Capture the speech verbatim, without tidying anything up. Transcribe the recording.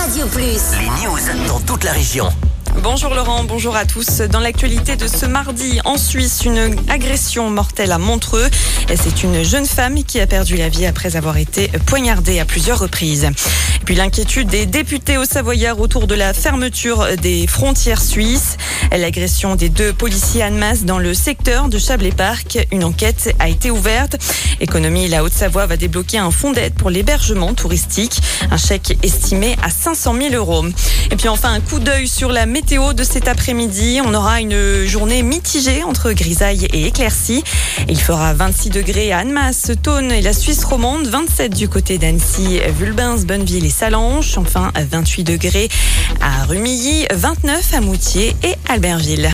Radio Plus. Les news dans toute la région. Bonjour Laurent, bonjour à tous. Dans l'actualité de ce mardi, en Suisse, une agression mortelle à Montreux. C'est une jeune femme qui a perdu la vie après avoir été poignardée à plusieurs reprises. Et puis l'inquiétude des députés au Savoyard autour de la fermeture des frontières suisses. L'agression des deux policiers à Annemasse dans le secteur de Chablais-Parc. Une enquête a été ouverte. Économie, la Haute-Savoie va débloquer un fonds d'aide pour l'hébergement touristique. Un chèque estimé à cinq cent mille euros. Et puis enfin, un coup d'œil sur la météo de cet après-midi. On aura une journée mitigée entre grisaille et éclaircie. Il fera vingt-six degrés à Annemasse, Thônes et la Suisse romande, vingt-sept du côté d'Annecy, Vulbens, Bonneville et Salanches. Enfin, vingt-huit degrés à Rumilly, vingt-neuf à Moutier et Albertville.